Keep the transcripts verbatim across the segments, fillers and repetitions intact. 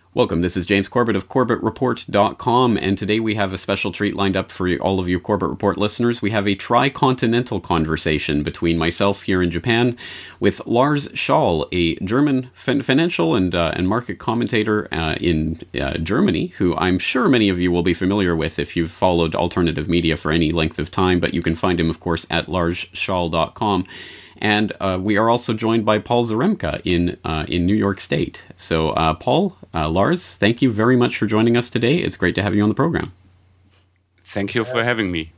Welcome, this is James Corbett of Corbett Report dot com, and today we have a special treat lined up for all of you Corbett Report listeners. We have a tri-continental conversation between myself here in Japan with Lars Schall, a German fin- financial and uh, and market commentator uh, in uh, Germany, who I'm sure many of you will be familiar with if you've followed alternative media for any length of time, but you can find him, of course, at lars schall dot com. And uh, we are also joined by Paul Zaremka in uh, in New York State. So, uh, Paul, uh, Lars, thank you very much for joining us today. It's great to have you on the program. Thank you for having me.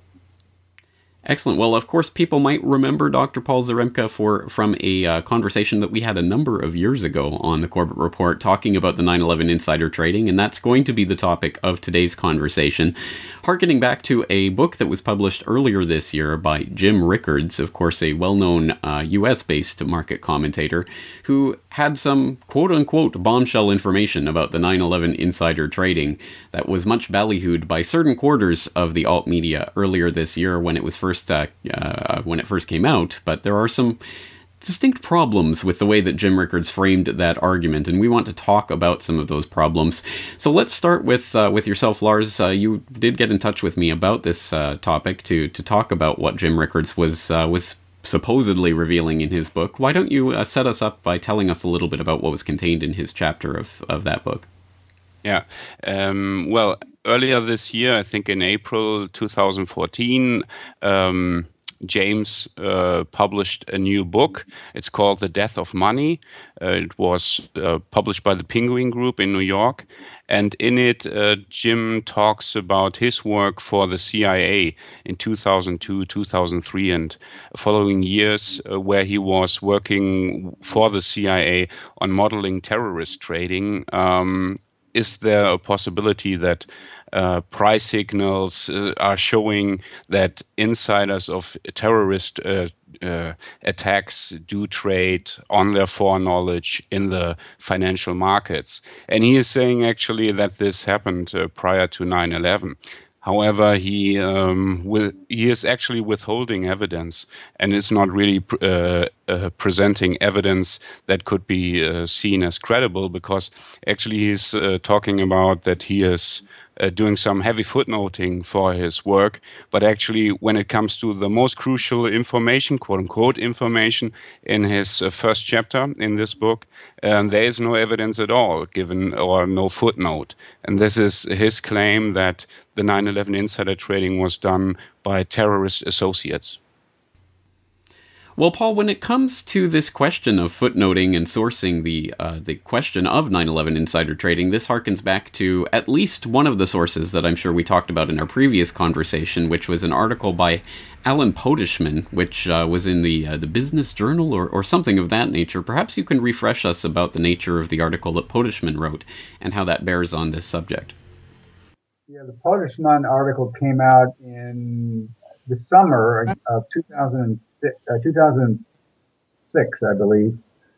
Excellent. Well, of course, people might remember Doctor Paul Zaremka for from a uh, conversation that we had a number of years ago on the Corbett Report talking about the nine eleven insider trading, and that's going to be the topic of today's conversation, harkening back to a book that was published earlier this year by Jim Rickards, of course, a well-known uh, U S-based market commentator who had some quote-unquote bombshell information about the nine eleven insider trading that was much ballyhooed by certain quarters of the alt media earlier this year when it was first First, uh, uh, when it first came out, but there are some distinct problems with the way that Jim Rickards framed that argument, and we want to talk about some of those problems. So let's start with uh, with yourself, Lars. Uh, you did get in touch with me about this uh, topic to to talk about what Jim Rickards was uh, was supposedly revealing in his book. Why don't you uh, set us up by telling us a little bit about what was contained in his chapter of of that book? Yeah. Um, well, earlier this year, I think in April two thousand fourteen, um, James uh, published a new book. It's called The Death of Money. Uh, it was uh, published by the Penguin Group in New York. And in it, uh, Jim talks about his work for the C I A in two thousand two, two thousand three, and following years uh, where he was working for the C I A on modeling terrorist trading. Um, Is there a possibility that uh, price signals uh, are showing that insiders of terrorist uh, uh, attacks do trade on their foreknowledge in the financial markets? And he is saying actually that this happened uh, prior to nine eleven. However, he um, will, he is actually withholding evidence and is not really uh, uh, presenting evidence that could be uh, seen as credible, because actually he's uh, talking about that he is uh, doing some heavy footnoting for his work. But actually, when it comes to the most crucial information, quote unquote information, in his uh, first chapter in this book, um, there is no evidence at all given, or no footnote. And this is his claim that the nine eleven insider trading was done by terrorist associates. Well, Paul, when it comes to this question of footnoting and sourcing the uh, the question of nine eleven insider trading, this harkens back to at least one of the sources that I'm sure we talked about in our previous conversation, which was an article by Alan Podeshman, which uh, was in the uh, the Business Journal or, or something of that nature. Perhaps you can refresh us about the nature of the article that Podeshman wrote and how that bears on this subject. Yeah, the Podeshman article came out in the summer of two thousand six, uh, two thousand six, I believe,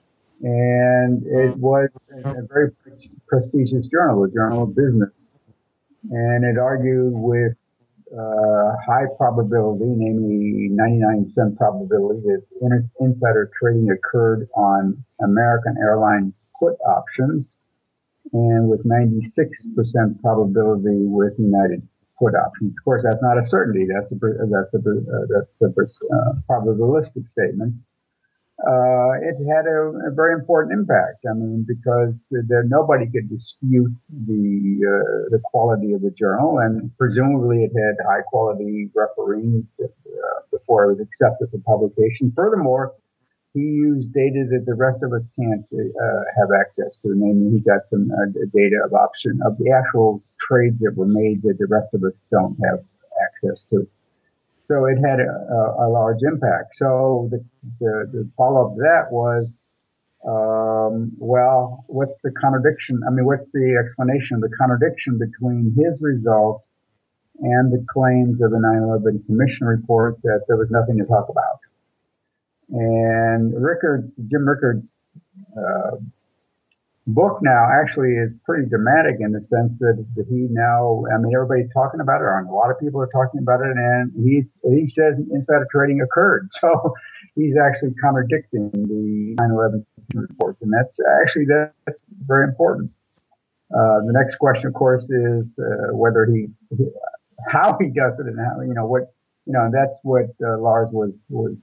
and it was a very prestigious journal, the Journal of Business, and it argued with uh, high probability, namely ninety-nine percent probability, that in- insider trading occurred on American Airlines put options, and with ninety-six percent probability with United put options. Of course, that's not a certainty. That's a that's a uh, that's a uh, probabilistic statement. Uh, it had a, a very important impact. I mean, because there, nobody could dispute the uh, the quality of the journal, and presumably it had high quality referees uh, before it was accepted for publication. Furthermore, he used data that the rest of us can't uh, have access to. Namely, he got some uh, data of option of the actual trades that were made that the rest of us don't have access to. So it had a, a large impact. So the, the, the follow-up to that was, um, well, what's the contradiction? I mean, what's the explanation of the contradiction between his results and the claims of the nine eleven Commission report that there was nothing to talk about? And Rickards, Jim Rickards' uh, book now actually is pretty dramatic in the sense that, that he now, I mean, everybody's talking about it, and a lot of people are talking about it, and he's he says insider trading occurred. So he's actually contradicting the nine eleven report, and that's actually that's very important. Uh, the next question, of course, is uh, whether he, how he does it, and how you know what you know. And that's what uh, Lars was was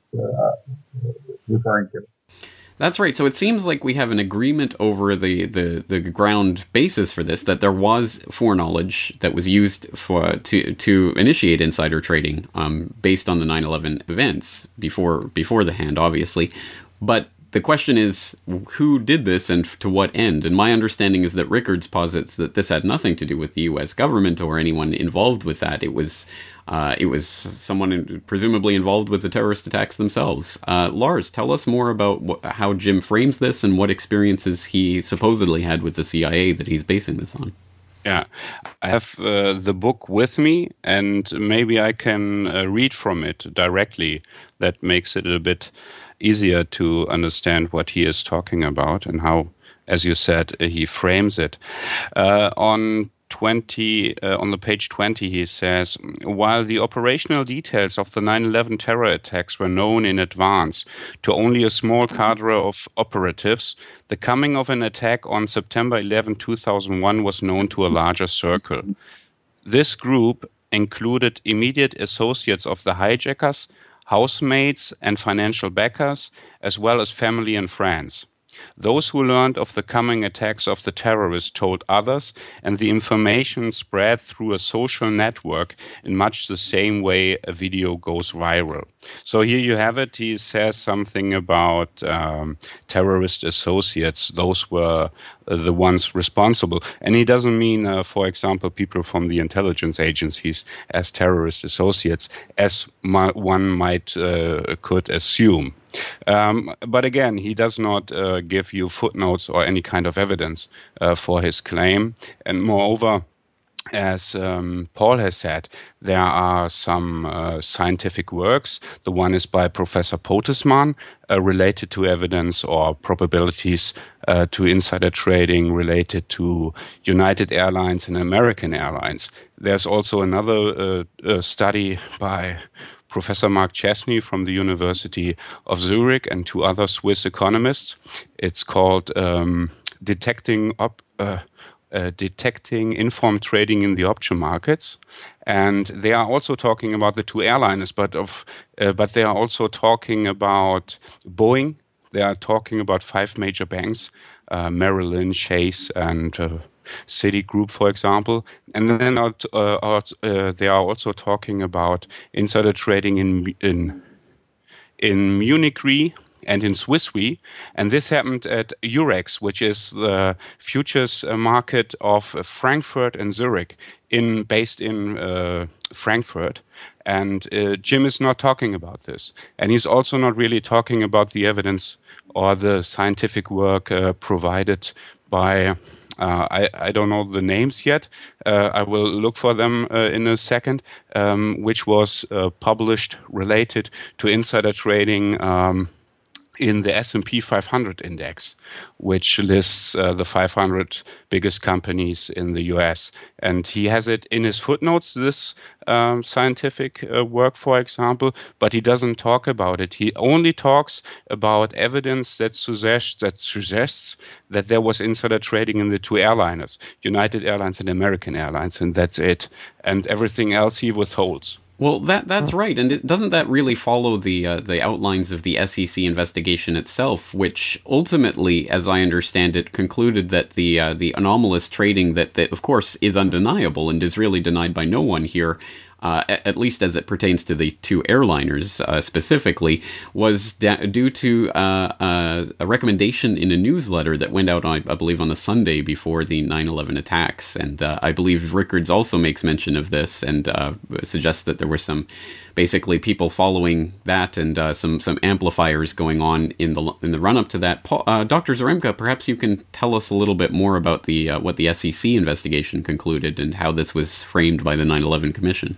uh, referring to. That's right. So it seems like we have an agreement over the, the, the ground basis for this, that there was foreknowledge that was used for to to initiate insider trading um, based on the nine eleven events before before the hand, obviously. But the question is, who did this and to what end? And my understanding is that Rickards posits that this had nothing to do with the U S government or anyone involved with that. It was uh, it was someone in, presumably involved with the terrorist attacks themselves. Uh, Lars, tell us more about wh- how Jim frames this and what experiences he supposedly had with the C I A that he's basing this on. Yeah, I have uh, the book with me, and maybe I can uh, read from it directly. That makes it a bit easier to understand what he is talking about and how, as you said, uh, he frames it. Uh, on twenty, uh, on the page twenty, he says, while the operational details of the nine eleven terror attacks were known in advance to only a small cadre of operatives, the coming of an attack on September eleventh, two thousand one was known to a larger circle. This group included immediate associates of the hijackers, housemates and financial backers, as well as family and friends. Those who learned of the coming attacks of the terrorists told others, and the information spread through a social network in much the same way a video goes viral. So here you have it. He says something about um, terrorist associates. Those were uh, the ones responsible. And he doesn't mean, uh, for example, people from the intelligence agencies as terrorist associates, as my, one might uh, could assume. Um, but again, he does not uh, give you footnotes or any kind of evidence uh, for his claim. And moreover, as um, Paul has said, there are some uh, scientific works. The one is by Professor Potesman, uh, related to evidence or probabilities uh, to insider trading related to United Airlines and American Airlines. There's also another uh, uh, study by Professor Mark Chesney from the University of Zurich and two other Swiss economists. It's called um, Detecting Op- uh, uh, Detecting Informed Trading in the Option Markets. And they are also talking about the two airliners, but of uh, but they are also talking about Boeing. They are talking about five major banks, uh, Merrill Lynch, Chase, and uh, Citigroup, for example. And then uh, uh, they are also talking about insider trading in in in Munich Re and in Swiss Re. And this happened at Eurex, which is the futures market of Frankfurt and Zurich, in based in uh, Frankfurt. And uh, Jim is not talking about this. And he's also not really talking about the evidence or the scientific work uh, provided by Uh, I, I don't know the names yet. Uh, I will look for them uh, in a second, um, which was uh, published related to insider trading um, in the S and P five hundred index, which lists uh, the five hundred biggest companies in the U S. And he has it in his footnotes, this um, scientific uh, work, for example, but he doesn't talk about it. He only talks about evidence that suggests that, suggests that there was insider trading in the two airliners, United Airlines and American Airlines, and that's it. And everything else he withholds. Well, that that's right, and it, doesn't that really follow the uh, the outlines of the S E C investigation itself, which ultimately, as I understand it, concluded that the uh, the anomalous trading that, that of course is undeniable and is really denied by no one here, uh, at least as it pertains to the two airliners uh, specifically, was da- due to uh, uh, a recommendation in a newsletter that went out, on, I believe, on the Sunday before the nine eleven attacks. And uh, I believe Rickards also makes mention of this and uh, suggests that there were some, basically, people following that and uh, some some amplifiers going on in the in the run-up to that. Paul, uh, Doctor Zaremka, perhaps you can tell us a little bit more about the uh, what the S E C investigation concluded and how this was framed by the nine eleven Commission.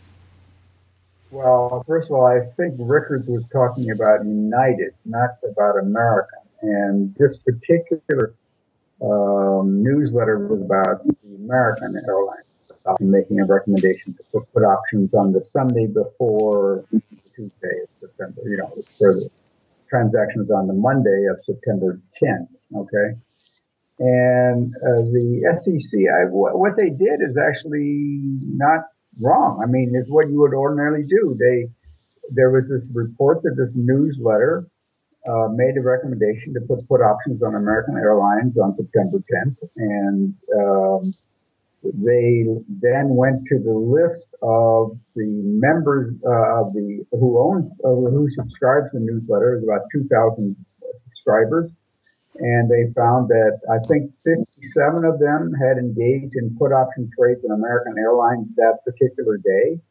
Well, first of all, I think Rickards was talking about United, not about American. And this particular um, newsletter was about the American Airlines, uh, making a recommendation to put, put options on the Sunday before Tuesday of September, you know, for the transactions on the Monday of September tenth, okay? And uh, the S E C, I, w- what they did is actually not wrong. I mean, it's what you would ordinarily do. They there was this report that this newsletter uh, made a recommendation to put put options on American Airlines on September tenth, and um, they then went to the list of the members uh, of the who owns uh, who subscribes to the newsletter. There's about two thousand subscribers. And they found that I think fifty-seven of them had engaged in put option trades in American Airlines that particular day,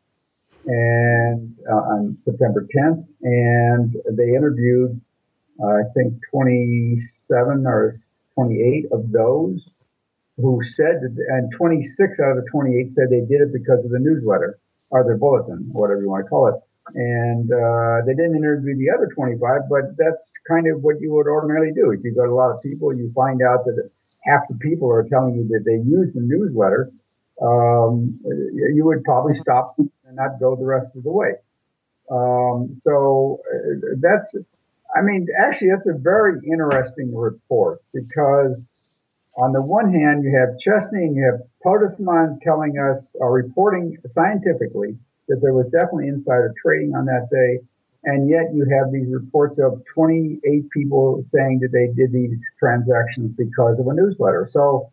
and uh, on September tenth. And they interviewed, uh, I think, twenty-seven or twenty-eight of those who said that, and twenty-six out of the twenty-eight said they did it because of the newsletter or their bulletin, whatever you want to call it. And uh, they didn't interview the other twenty-five, but that's kind of what you would ordinarily do. If you go to a lot of people, you find out that half the people are telling you that they use the newsletter, um, you would probably stop and not go the rest of the way. Um, so uh, that's, I mean, actually, that's a very interesting report because on the one hand, you have Chesney and you have Podesman telling us, or reporting scientifically, that there was definitely insider trading on that day. And yet you have these reports of twenty-eight people saying that they did these transactions because of a newsletter. So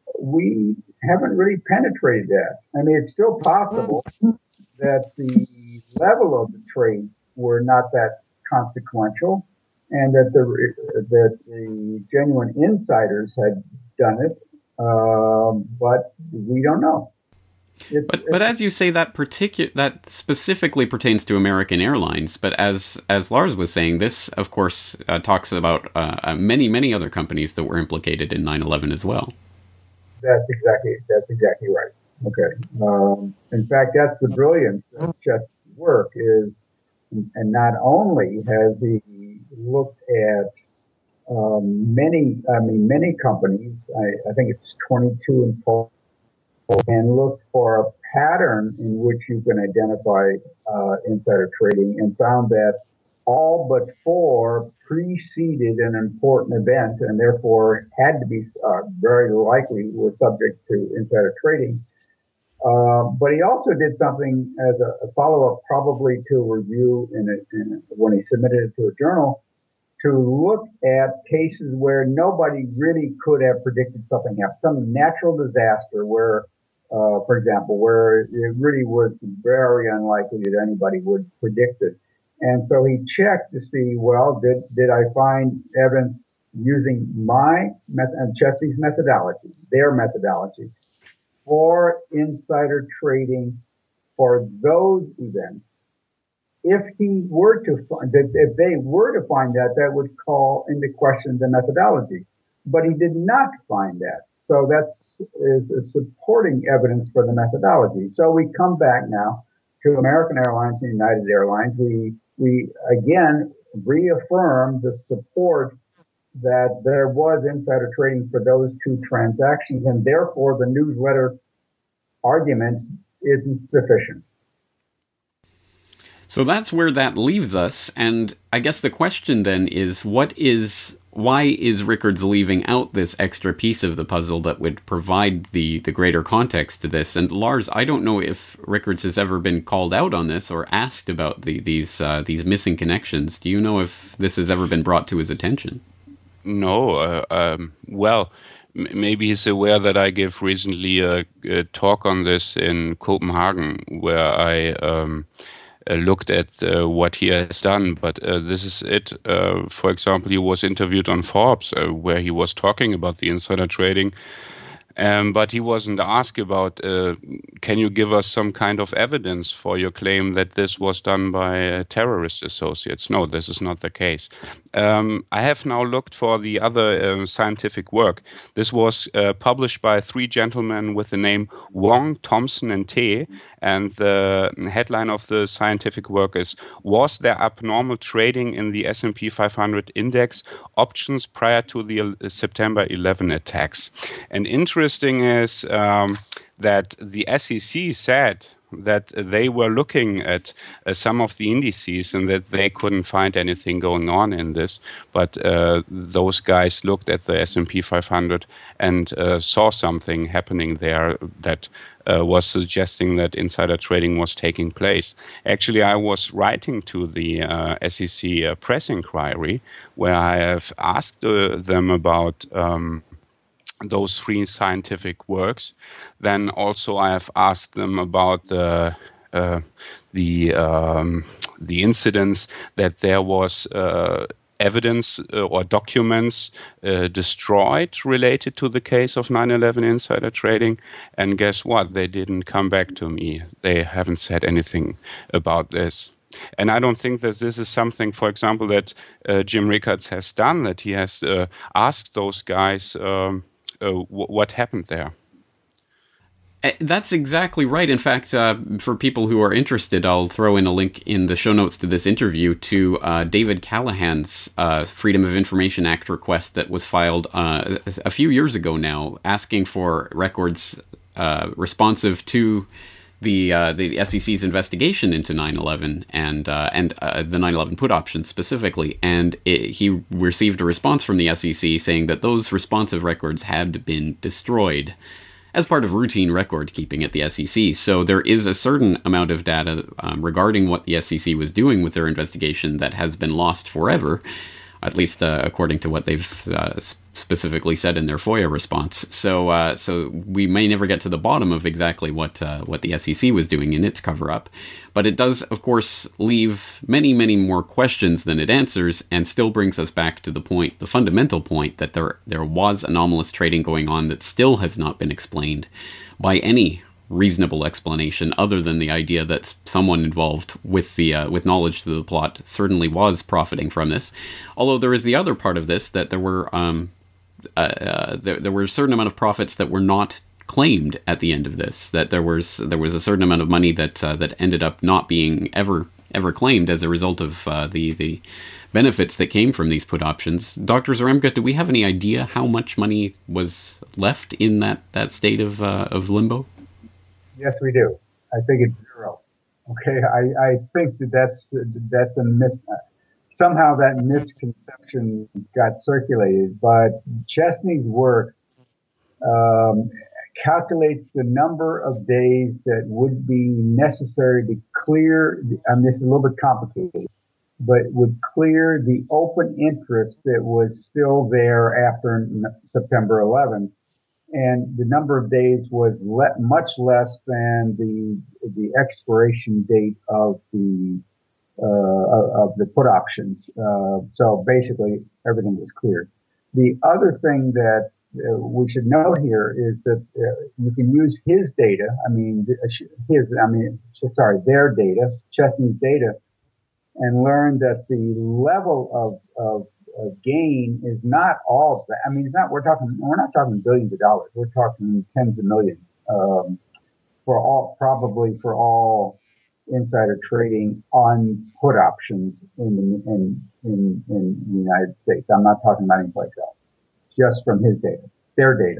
we haven't really penetrated that. I mean, it's still possible that the level of the trades were not that consequential and that the, that the genuine insiders had done it, um, but we don't know. It's, but but as you say, that particular that specifically pertains to American Airlines. But as as Lars was saying, this of course uh, talks about uh, many many other companies that were implicated in nine eleven as well. That's exactly that's exactly right. Okay. Um, in fact, that's the brilliance of Chesney's work is, and not only has he looked at um, many, I mean many companies. I, I think it's twenty-two in total. And look for a pattern in which you can identify uh, insider trading, and found that all but four preceded an important event and therefore had to be uh, very likely was subject to insider trading. Uh, but he also did something as a, a follow-up, probably to a review in, a, in a, when he submitted it to a journal, to look at cases where nobody really could have predicted something happened, some natural disaster where Uh, for example, where it really was very unlikely that anybody would predict it. And so he checked to see, well, did, did I find evidence using my method and Chesney's methodology, their methodology, for insider trading for those events? If he were to find that, if they were to find that, that would call into question the methodology. But he did not find that. So that's is, is supporting evidence for the methodology. So we come back now to American Airlines and United Airlines. We we again reaffirm the support that there was insider trading for those two transactions, and therefore the newsletter argument isn't sufficient. So that's where that leaves us, and I guess the question then is, what is why is Rickards leaving out this extra piece of the puzzle that would provide the, the greater context to this? And Lars, I don't know if Rickards has ever been called out on this or asked about the, these uh, these missing connections. Do you know if this has ever been brought to his attention? No. Uh, um, well, m- maybe he's aware that I gave recently a, a talk on this in Copenhagen, where I um, Uh, looked at uh, what he has done, but uh, this is it. Uh, for example, he was interviewed on Forbes, uh, where he was talking about the insider trading, um, but he wasn't asked about, uh, can you give us some kind of evidence for your claim that this was done by uh, terrorist associates? No, this is not the case. Um, I have now looked for the other uh, scientific work. This was uh, published by three gentlemen with the name Wong, Thompson, and Teh, and the headline of the scientific work is, was there abnormal trading in the S and P five hundred index options prior to the uh, September eleventh attacks? And interesting is um, that the S E C said that they were looking at uh, some of the indices and that they couldn't find anything going on in this. But uh, those guys looked at the S and P five hundred and uh, saw something happening there that uh, was suggesting that insider trading was taking place. Actually, I was writing to the uh, S E C uh, press inquiry where I have asked uh, them about um, those three scientific works. Then also I have asked them about the uh, the um, the incidents that there was uh, evidence uh, or documents uh, destroyed related to the case of nine eleven insider trading. And guess what? They didn't come back to me. They haven't said anything about this. And I don't think that this is something, for example, that uh, Jim Rickards has done, that he has uh, asked those guys um, uh, w- what happened there. That's exactly right. In fact, uh, for people who are interested, I'll throw in a link in the show notes to this interview to uh, David Callahan's uh, Freedom of Information Act request that was filed uh, a few years ago now, asking for records uh, responsive to the uh, the S E C's investigation into nine eleven and uh, and uh, the nine eleven put option specifically. And it, he received a response from the S E C saying that those responsive records had been destroyed as part of routine record keeping at the S E C. So there is a certain amount of data um, regarding what the S E C was doing with their investigation that has been lost forever, at least uh, according to what they've uh, specifically said in their FOIA response. So uh, so we may never get to the bottom of exactly what uh, what the S E C was doing in its cover-up. But it does, of course, leave many, many more questions than it answers, and still brings us back to the point, the fundamental point, that there there was anomalous trading going on that still has not been explained by any reasonable explanation other than the idea that someone involved with the uh, with knowledge to the plot certainly was profiting from this. Although there is the other part of this, that there were um, uh, uh, there, there were a certain amount of profits that were not claimed at the end of this, that there was there was a certain amount of money that uh, that ended up not being ever ever claimed as a result of uh, the the benefits that came from these put options. Doctor Zaremka, do we have any idea how much money was left in that that state of uh, of limbo? Yes, we do. I think it's zero. Okay, I, I think that that's that's a mis. Somehow that misconception got circulated, but Chesney's work um, calculates the number of days that would be necessary to clear. I mean, this is a little bit complicated, but would clear the open interest that was still there after September eleventh. And the number of days was le- much less than the the expiration date of the uh, of the put options. Uh, so basically, everything was cleared. The other thing that uh, we should note here is that uh, you can use his data. I mean, his. I mean, sorry, their data, Chesney's data, and learn that the level of of Uh, gain is not all of that. I mean, it's not. We're talking. We're not talking billions of dollars. We're talking tens of millions um, for all, probably for all insider trading on put options in in in in the United States. I'm not talking about anyplace else. Just from his data, their data.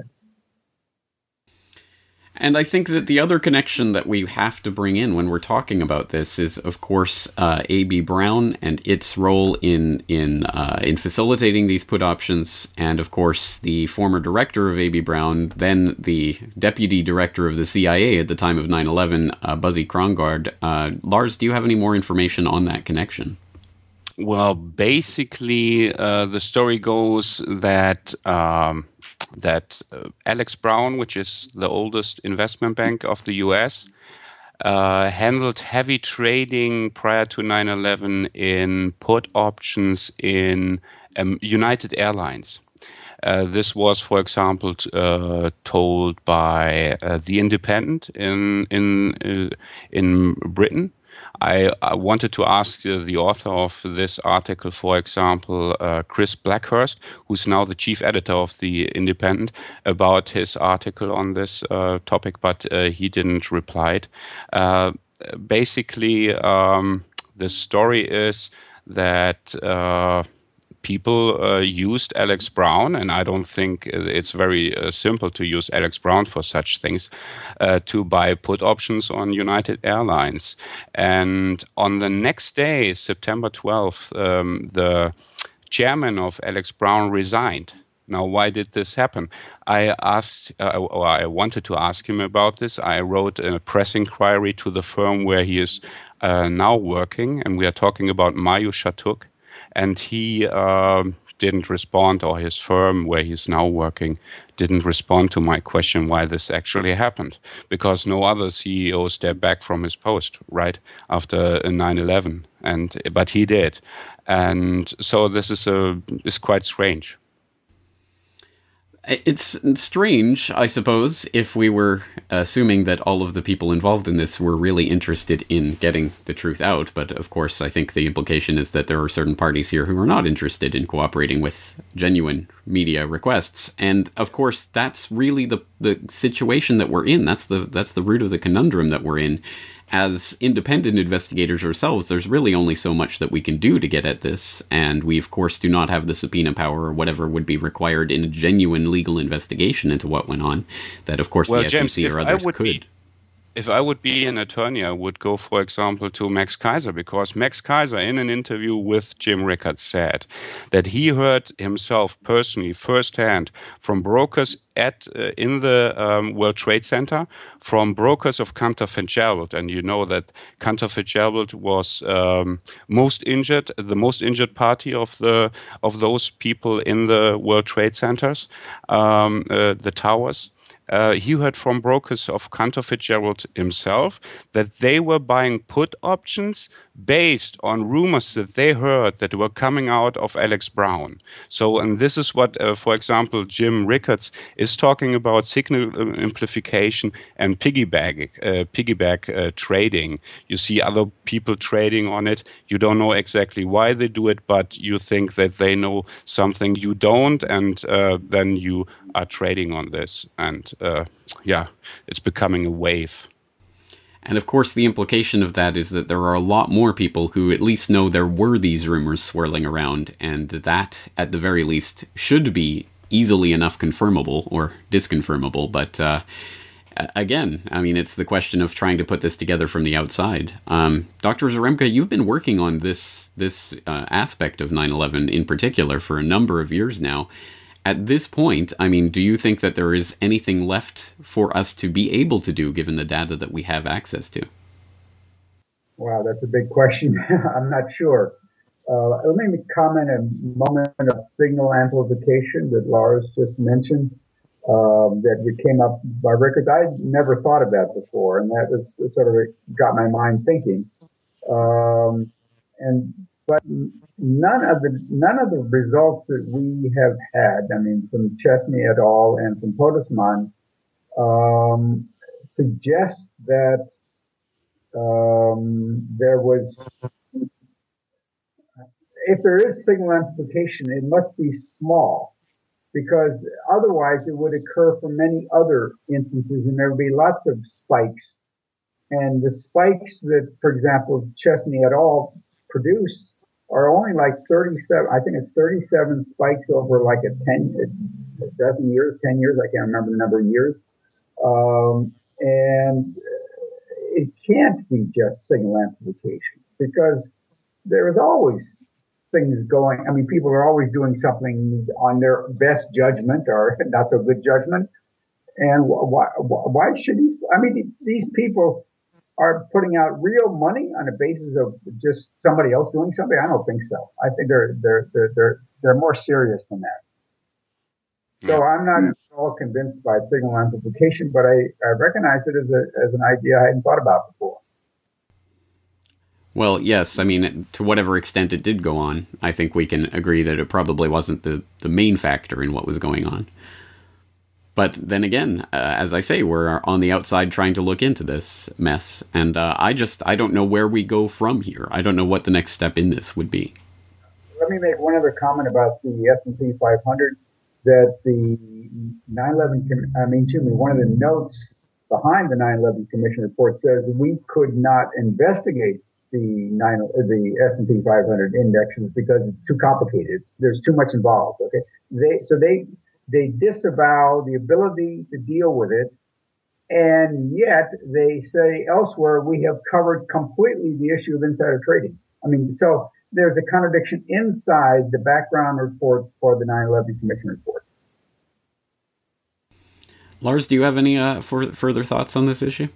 And I think that the other connection that we have to bring in when we're talking about this is, of course, uh, A B. Brown and its role in in uh, in facilitating these put options, and of course the former director of A B. Brown, then the deputy director of the C I A at the time of nine eleven, uh, Buzzy Krongard. Uh, Lars, do you have any more information on that connection? Well, basically, uh, the story goes that um, that uh, Alex Brown, which is the oldest investment bank of the U S, uh, handled heavy trading prior to nine eleven in put options in um, United Airlines. Uh, this was, for example, t- uh, told by uh, The Independent in in uh, in Britain. I, I wanted to ask uh, the author of this article, for example, uh, Chris Blackhurst, who's now the chief editor of The Independent, about his article on this uh, topic, but uh, he didn't reply. Uh, basically, um, the story is that uh, people uh, used Alex Brown, and I don't think it's very uh, simple to use Alex Brown for such things, uh, to buy put options on United Airlines. And on the next day, September twelfth, um, the chairman of Alex Brown resigned. Now, why did this happen? I asked, uh, or I wanted to ask him about this. I wrote a press inquiry to the firm where he is uh, now working, and we are talking about Mayu Shatuk, and he uh, didn't respond, or his firm where he's now working didn't respond to my question why this actually happened, because no other C E O stepped back from his post right after nine eleven, and but he did, and so this is a is quite strange. It's strange, I suppose, if we were assuming that all of the people involved in this were really interested in getting the truth out. But of course, I think the implication is that there are certain parties here who are not interested in cooperating with genuine media requests. And of course, that's really the the situation that we're in. That's the that's the root of the conundrum that we're in. As independent investigators ourselves, there's really only so much that we can do to get at this, and we, of course, do not have the subpoena power or whatever would be required in a genuine legal investigation into what went on, that, of course, well, the James, S E C or others could. Be, if I would be an attorney, I would go, for example, to Max Kaiser, because Max Kaiser, in an interview with Jim Rickards, said that he heard himself personally, firsthand, from brokers at uh, in the um, World Trade Center, from brokers of Cantor Fitzgerald, and you know that Cantor Fitzgerald was um, most injured, the most injured party of the of those people in the World Trade Centers, um, uh, the towers. Uh, he heard from brokers of Cantor Fitzgerald himself that they were buying put options based on rumors that they heard that were coming out of Alex Brown. So, and this is what, uh, for example, Jim Rickards is talking about: signal amplification and piggyback, uh, piggyback uh, trading. You see other people trading on it. You don't know exactly why they do it, but you think that they know something you don't, and uh, then you are trading on this. And uh, yeah, it's becoming a wave. And of course, the implication of that is that there are a lot more people who at least know there were these rumors swirling around, and that, at the very least, should be easily enough confirmable or disconfirmable. But uh, again, I mean, it's the question of trying to put this together from the outside. Um, Doctor Zaremka, you've been working on this this uh, aspect of nine eleven in particular for a number of years now. At this point, I mean, do you think that there is anything left for us to be able to do, given the data that we have access to? Wow, that's a big question. I'm not sure. Uh, let me comment a moment of signal amplification that Lars just mentioned, um, that we came up by Rickards. I never thought of that before, and that was sort of got my mind thinking. Um, and but none of the none of the results that we have had, I mean, from Chesney et al. And from Podesman, um, suggest that um, there was, if there is signal amplification, it must be small, because otherwise it would occur for many other instances, and there would be lots of spikes. And the spikes that, for example, Chesney et al. Produce are only like thirty-seven, I think it's thirty-seven spikes over like a ten, a dozen years, ten years, I can't remember the number of years. Um, and it can't be just signal amplification, because there is always things going. I mean, people are always doing something on their best judgment or not so good judgment. And why, why should he, I mean, these people are putting out real money on the basis of just somebody else doing something? I don't think so. I think they're they're they're they're, they're more serious than that. So I'm not at all convinced by signal amplification, but I, I recognize it as a as an idea I hadn't thought about before. Well, yes, I mean, to whatever extent it did go on, I think we can agree that it probably wasn't the, the main factor in what was going on. But then again, uh, as I say, we're on the outside trying to look into this mess, and uh, I just, I don't know where we go from here. I don't know what the next step in this would be. Let me make one other comment about the S and P five hundred, that the nine eleven, I mean, excuse me, one of the notes behind the nine eleven Commission report says we could not investigate the nine the S and P five hundred index is because it's too complicated. It's, there's too much involved. Okay, they so they they disavow the ability to deal with it, and yet they say elsewhere we have covered completely the issue of insider trading. I mean, so there's a contradiction inside the background report for the nine eleven Commission report. Lars, do you have any uh, for, further thoughts on this issue?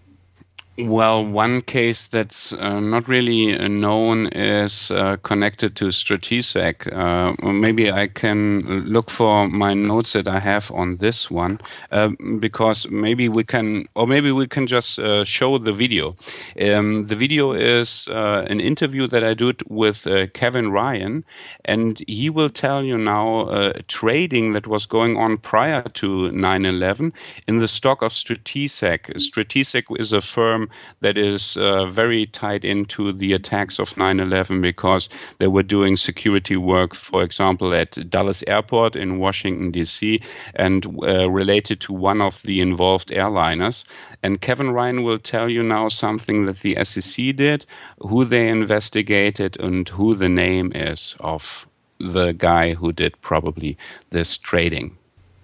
Well, one case that's uh, not really uh, known is uh, connected to Stratesec. Uh, maybe I can look for my notes that I have on this one, uh, because maybe we can, or maybe we can just uh, show the video. Um, the video is uh, an interview that I did with uh, Kevin Ryan, and he will tell you now uh, trading that was going on prior to nine eleven in the stock of Stratesec. Stratesec is a firm that is uh, very tied into the attacks of nine eleven because they were doing security work, for example, at Dulles Airport in Washington, D C, and uh, related to one of the involved airliners. And Kevin Ryan will tell you now something that the S E C did, who they investigated, and who the name is of the guy who did probably this trading.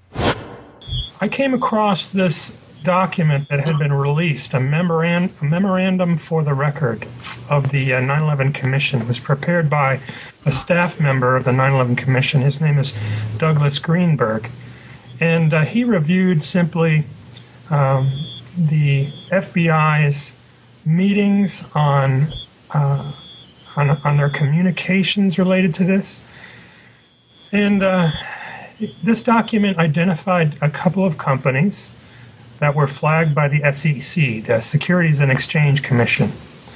I came across this document that had been released, a, memorand- a memorandum for the record of the uh, nine eleven Commission. It was prepared by a staff member of the nine eleven Commission. His name is Douglas Greenberg. And uh, he reviewed simply um, the F B I's meetings on, uh, on, on their communications related to this. And uh, this document identified a couple of companies that were flagged by the S E C, the Securities and Exchange Commission.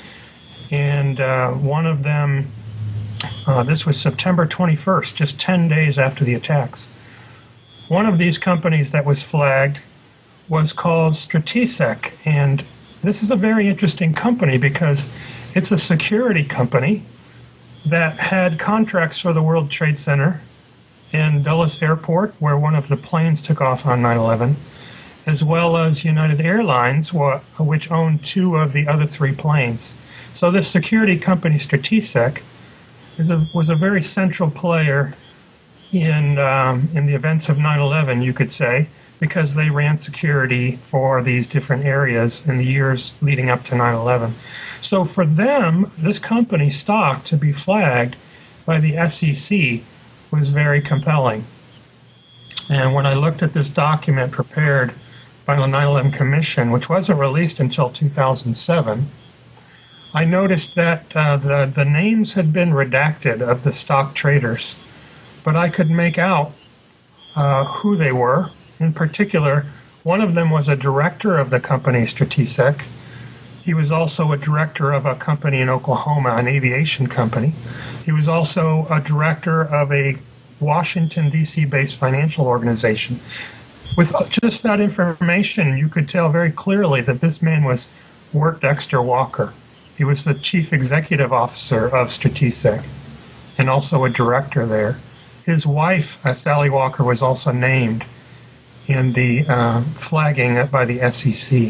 And uh, one of them, uh, this was September twenty-first, just ten days after the attacks. One of these companies that was flagged was called Stratesec. And this is a very interesting company because it's a security company that had contracts for the World Trade Center and Dulles Airport, where one of the planes took off on nine eleven, as well as United Airlines, which owned two of the other three planes. So this security company, Stratesec, is a, was a very central player in um, in the events of nine eleven, you could say, because they ran security for these different areas in the years leading up to nine eleven. So for them, this company stock to be flagged by the S E C was very compelling. And when I looked at this document prepared by the nine eleven Commission, which wasn't released until two thousand seven, I noticed that uh, the, the names had been redacted of the stock traders, but I could make out uh, who they were. In particular, one of them was a director of the company Stratesec. He was also a director of a company in Oklahoma, an aviation company. He was also a director of a Washington, D C-based financial organization. With just that information, you could tell very clearly that this man was Wirt Dexter Walker. He was the chief executive officer of Stratesec and also a director there. His wife, uh, Sally Walker, was also named in the uh, flagging by the S E C.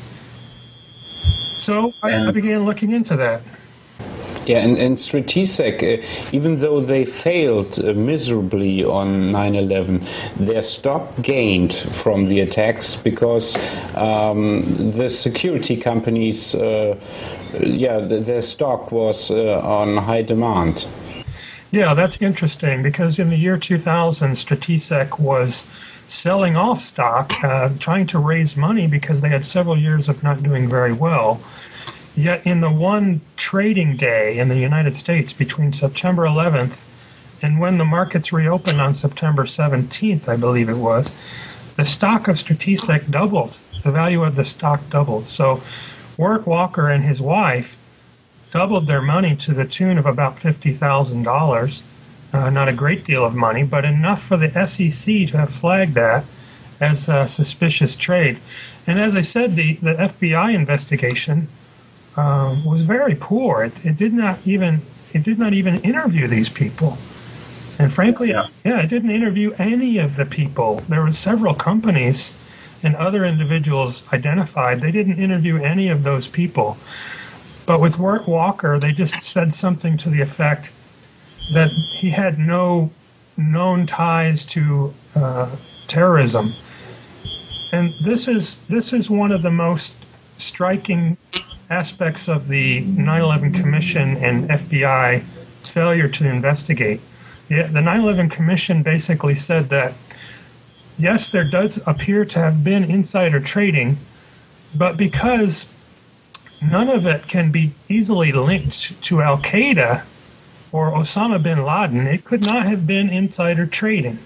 So I, I began looking into that. Yeah, and, and Stratesec, uh, even though they failed uh, miserably on nine eleven, their stock gained from the attacks because um, the security companies, uh, yeah, the, their stock was uh, on high demand. Yeah, that's interesting because in the year two thousand, Stratesec was selling off stock, uh, trying to raise money because they had several years of not doing very well. Yet in the one trading day in the United States between September eleventh and when the markets reopened on September seventeenth, I believe it was, the stock of Stratesec doubled. The value of the stock doubled. So Wirt Walker and his wife doubled their money to the tune of about fifty thousand dollars. Uh, not a great deal of money, but enough for the S E C to have flagged that as a suspicious trade. And as I said, the, the F B I investigation Um, was very poor. It, it did not even it did not even interview these people, and frankly, yeah. yeah, it didn't interview any of the people. There were several companies and other individuals identified. They didn't interview any of those people. But with Wirt Walker, they just said something to the effect that he had no known ties to uh, terrorism. And this is this is one of the most striking aspects of the nine eleven Commission and F B I failure to investigate. The, the nine eleven Commission basically said that, yes, there does appear to have been insider trading, but because none of it can be easily linked to Al-Qaeda or Osama bin Laden, it could not have been insider trading.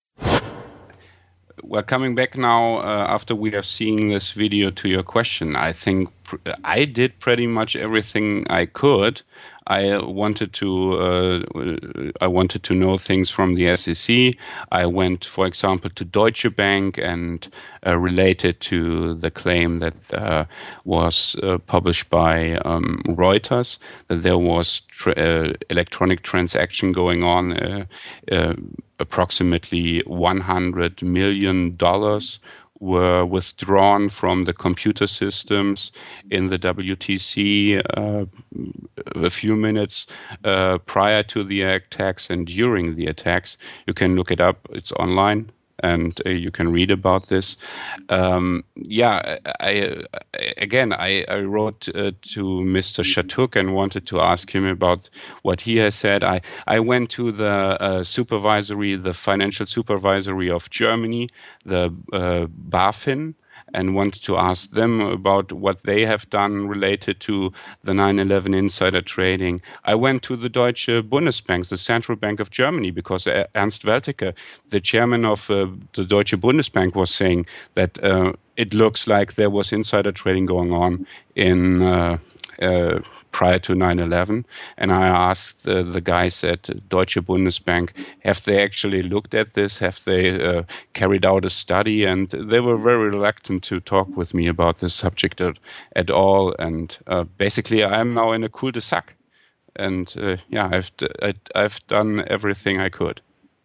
Well, coming back now, uh, after we have seen this video, to your question, I think pr- I did pretty much everything I could. I wanted to uh, I wanted to know things from the S E C. I went, for example, to Deutsche Bank and uh, related to the claim that uh, was uh, published by um, Reuters, that there was tra- uh, electronic transaction going on, uh, uh, approximately one hundred million dollars were withdrawn from the computer systems in the W T C uh, a few minutes uh, prior to the attacks and during the attacks. You can look it up. It's online, and uh, you can read about this. Um, yeah, I, I again, I, I wrote uh, to Mister Shatuk and wanted to ask him about what he has said. I, I went to the uh, supervisory, the financial supervisory of Germany, the uh, BaFin, and wanted to ask them about what they have done related to the nine eleven insider trading. I went to the Deutsche Bundesbank, the central bank of Germany, because Ernst Weltecke, the chairman of uh, the Deutsche Bundesbank, was saying that uh, it looks like there was insider trading going on in uh, uh, prior to nine eleven. And I asked uh, the guys at Deutsche Bundesbank, have they actually looked at this? Have they uh, carried out a study? And they were very reluctant to talk with me about this subject at, at all. And uh, basically, I'm now in a cul-de-sac. And uh, yeah, I've, d- I, I've done everything I could.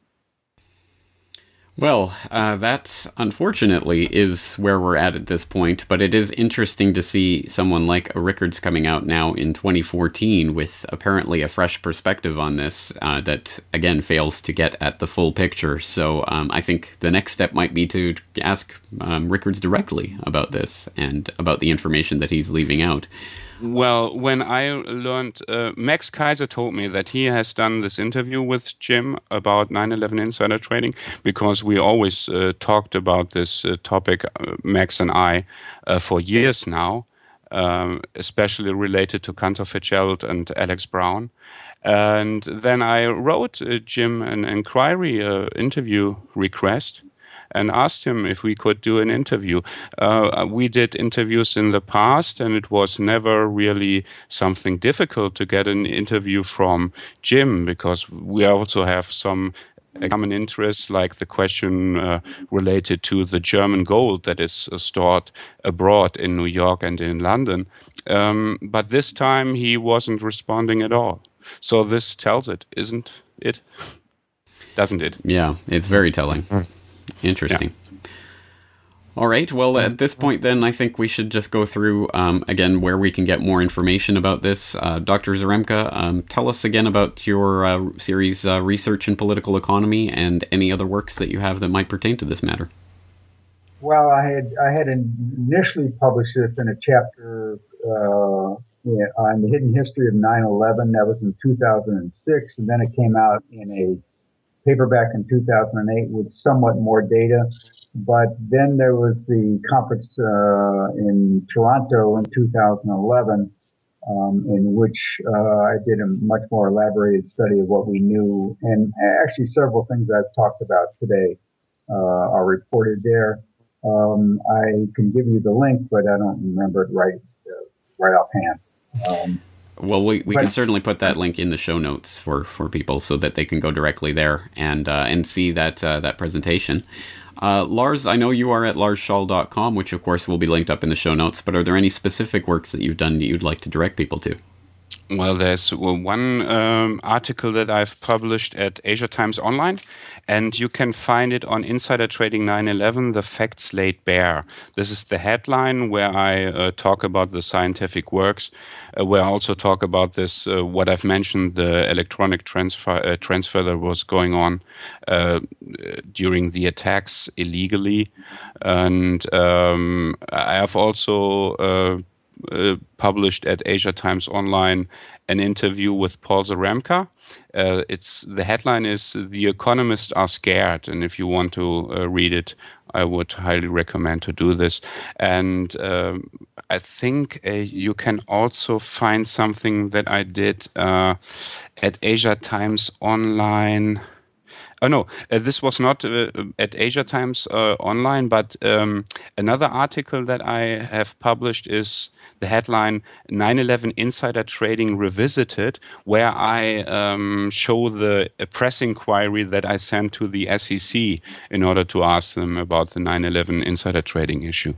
Well, uh, that, unfortunately, is where we're at at this point, but it is interesting to see someone like Rickards coming out now in twenty fourteen with apparently a fresh perspective on this uh, that, again, fails to get at the full picture. So um, I think the next step might be to ask um, Rickards directly about this and about the information that he's leaving out. Well, when I learned, uh, Max Kaiser told me that he has done this interview with Jim about nine eleven insider trading, because we always uh, talked about this uh, topic, uh, Max and I, uh, for years now, um, especially related to Cantor Fitzgerald and Alex Brown. And then I wrote uh, Jim an inquiry uh, interview request and asked him if we could do an interview. Uh, we did interviews in the past, and it was never really something difficult to get an interview from Jim, because we also have some common interests, like the question uh, related to the German gold that is uh, stored abroad in New York and in London. Um, but this time he wasn't responding at all. So this tells it, isn't it? Doesn't it? Yeah, it's very telling. Interesting. Yeah. All right. Well, at this point, then, I think we should just go through, um, again, where we can get more information about this. Uh, Doctor Zaremka, um, tell us again about your uh, series, uh, Research in Political Economy, and any other works that you have that might pertain to this matter. Well, I had I had initially published this in a chapter uh, yeah, on the hidden history of nine eleven. That was in two thousand six, and then it came out in a paperback in two thousand eight with somewhat more data. But then there was the conference uh, in Toronto in two thousand eleven, um, in which uh, I did a much more elaborated study of what we knew. And actually several things I've talked about today uh, are reported there. Um, I can give you the link, but I don't remember it right, uh, right offhand. Um, Well, we, we but, can certainly put that link in the show notes for, for people so that they can go directly there and uh, and see that uh, that presentation. Uh, Lars, I know you are at lars schall dot com, which of course will be linked up in the show notes, but are there any specific works that you've done that you'd like to direct people to? Well, there's one um, article that I've published at Asia Times Online, and you can find it on Insider Trading nine eleven, The Facts Laid Bare. This is the headline where I uh, talk about the scientific works, uh, where I also talk about this, uh, what I've mentioned, the electronic transfer, uh, transfer that was going on uh, during the attacks illegally. And um, I have also uh, Uh, published at Asia Times Online an interview with Paul Zaremka. Uh, it's the headline is "The Economists Are Scared," and if you want to uh, read it, I would highly recommend to do this. And um, I think uh, you can also find something that I did uh, at Asia Times Online. Oh no, uh, this was not uh, at Asia Times uh, Online, but um, another article that I have published is the headline nine eleven Insider Trading Revisited, where I um, show the press inquiry that I sent to the S E C in order to ask them about the nine eleven insider trading issue.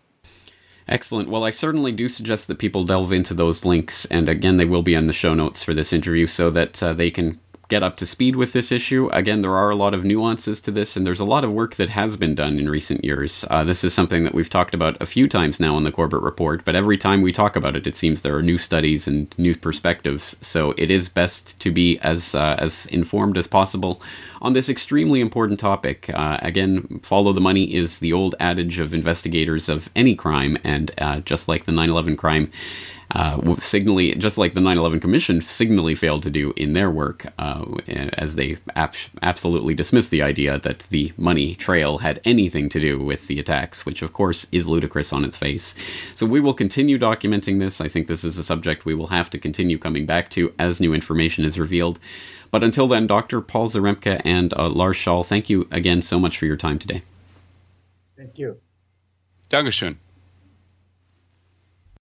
Excellent. Well, I certainly do suggest that people delve into those links, and again, they will be in the show notes for this interview so that uh, they can get up to speed with this issue. Again, there are a lot of nuances to this, and there's a lot of work that has been done in recent years. Uh, this is something that we've talked about a few times now on the Corbett Report, but every time we talk about it, it seems there are new studies and new perspectives. So it is best to be as uh, as informed as possible on this extremely important topic. Uh, again, follow the money is the old adage of investigators of any crime, and uh, just like the nine eleven crime, Uh, signally, just like the nine eleven Commission signally failed to do in their work, uh, as they ab- absolutely dismissed the idea that the money trail had anything to do with the attacks, which of course is ludicrous on its face. So we will continue documenting this. I think this is a subject we will have to continue coming back to as new information is revealed. But until then, Doctor Paul Zaremka and uh, Lars Schall, thank you again so much for your time today. Thank you. Dankeschön.